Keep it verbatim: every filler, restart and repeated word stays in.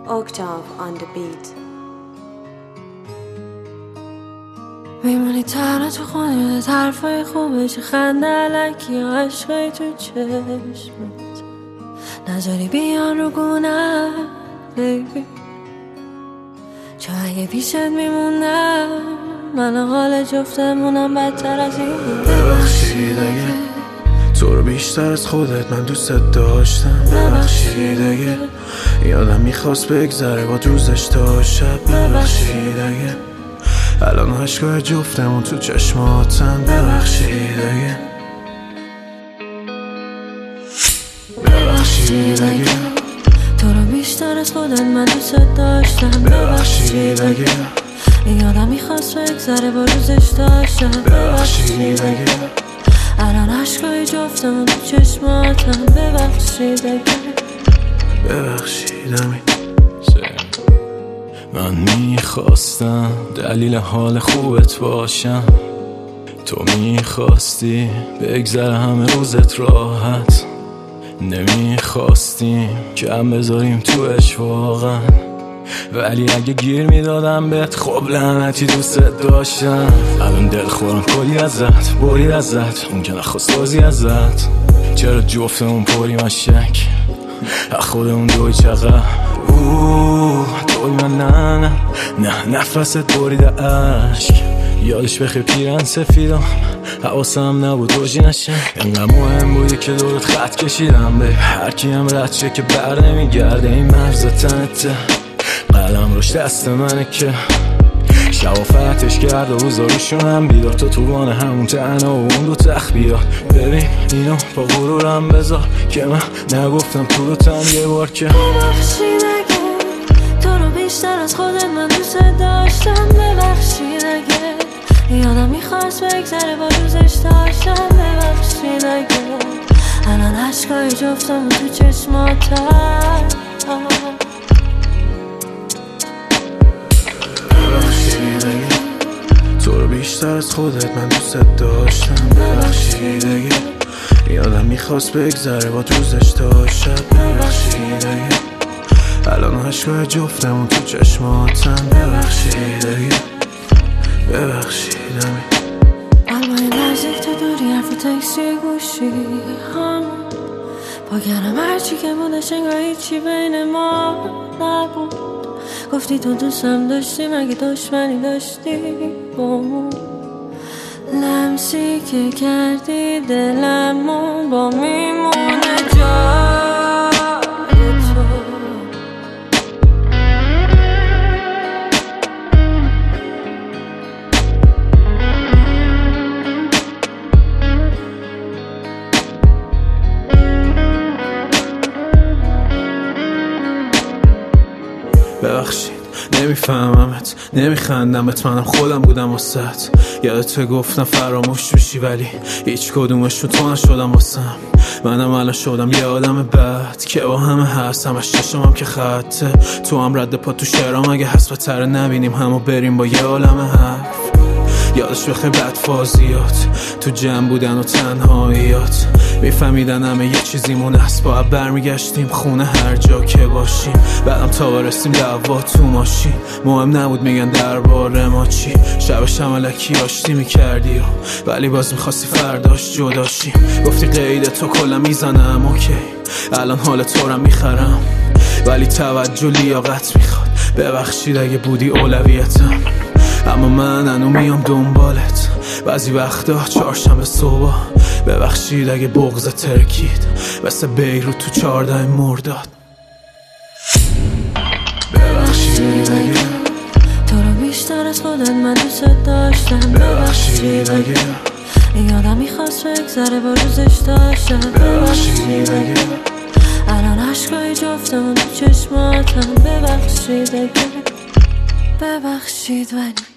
Octave on the beat. میمونی تنها تو خونه حرفای خوبش خنده علکی عشقای تو چشمت نذاری بیان رو گونه بیبی چون اگه پیشت میمونم من حال جفتمونم بدتر از این بود. ببخشید اگه تو رو بیشتر از خودت من دوست داشتم. ببخشید اگه یادم میخواست بگذره با روزش تا شب. ببخشید اگه الان عشقای جفتمون تو چشماتن. ببخشید اگه ببخشید اگه تو رو بیشتر از خودت من دوست داشتم. ببخشید اگه یادم میخواست بگذره با روزش تا شب. ببخشید اگه الان عشقای جفتمون تو چشماتن. ببخشید اگه ببخشید امین. من میخواستم دلیل حال خوبت باشم، تو میخواستی بگذره همه روزت راحت، نمیخواستیم کم بذاریم توش واقعا، ولی اگه گیر میدادم بهت خب لعنتی دوست داشتم. الان دل خورم کلی ازت برید ازت، اون که نخواست بازی ازت، چرا جفتمون پریم از شک خودمون دوی چقدر اوه دوی من نه نه نه نفست برید عشق. یادش بخیر پیرن سفیدم حواسم نبود روژی نشه، اینقدر مهم بودی که دورت خط کشیدم به هر کی هم رد شه که بر نمیگرده این مرز تنته. قلم روش دست منه که شوافتش کرد و روزاروشونم بیدار، تو توان همون تنها و اون دو تخت بیاد. ببین اینو با غرورم بذار که من نگفتم تو رو تن یه بار که ببخشید اگه تو رو بیشتر از خودت من دوست داشتم. ببخشید اگه یادم میخواست بگذره با روزش داشتم. ببخشید اگه الان عشقای جفتم تو چشماتم. ببخشید اگه تو رو بیشتر از خودت من دوست داشتم. ببخشید اگه یادم میخواست بگذره با روزش تا شب. ببخشید اگه الان عشقای جفتمون تو چشماتن. ببخشید اگه ببخشید امین. قلبای نزدیک تو دوری حرف تکسی گوشی هم پاکرم هرچی که بودش انگار هیچی بین ما نبود. گفتی تو دوستم داشتی مگه دشمنی داشتی بامون، لمسی که کردی دلمون با میمونه جای تو. ببخشید نمیفهممت نمیخندمت، منم خودم بودم واسط. یادت گفتم فراموش میشی ولی هیچ کدومشون تو نشدم واسم. منم الان شدم یه آدم بد که با همه هست، همش چشمم که خطه، تو هم رد پا تو شعرام اگه هست بهتره نبینیم همو بریم با یه عالم حرف. یادش بخیر بد فازیات تو جمع بودن و تنهاییات، میفهمیدن همه یه چیزیمون هست، باید برمیگشتیم خونه هر جا که باشیم. بعدم تا برسیم دعوا تو ماشین، مهم نبود میگن درباره ما چی. شبش هم الکی آشتی میکردی ولی باز میخواستی فرداش جداشیم. گفتی قید تو کلا میزنم اوکی، الان حال تو رو میخرم ولی توجه لیاقت میخواد. ببخشید اگه بودی اولویتم اما من انو میام دنبالت بعضی وقتا چهارشنبه صبح. ببخشید اگه بغض ترکید مثل بیروت تو چهارده مرداد. ببخشید اگه تو رو بیشتر از خودت من دوست داشتم. ببخشید اگه یادم میخواست بگذره با روزش داشتم. ببخشید اگه الان عشقای جفتمون تو چشماتم. ببخشید اگه ببخشید ولی